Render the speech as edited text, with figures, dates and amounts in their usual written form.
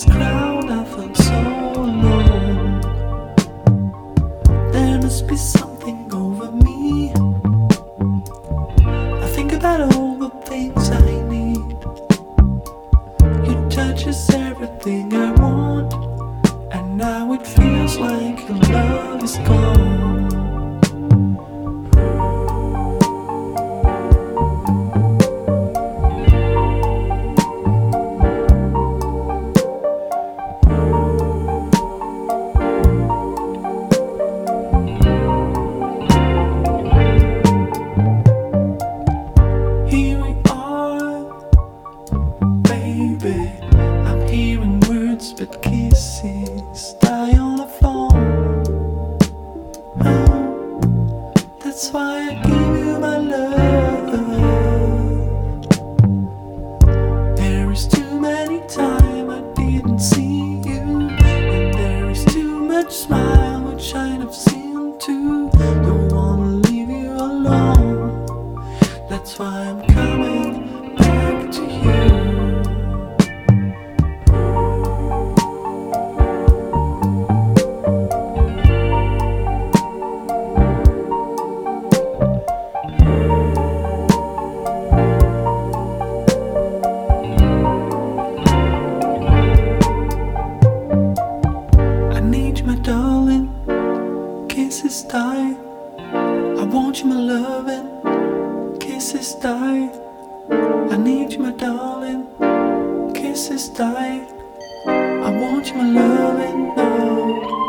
this crowd I felt so alone. There must be something over me. I think about all the things I need. Your touch is everything I want, and now it feels like your love is gone. Here we are, baby. I'm hearing words but kisses die on the phone. Oh, that's why I give you my love. There is too many time I didn't see you, and there is too much smile which I've seen too. Don't wanna leave you alone. That's why I'm coming back to you. I need you, my darling. Kisses die. I want you, my loving. Kisses die. I need you, my darling. Kisses die. I want you, my loving. No.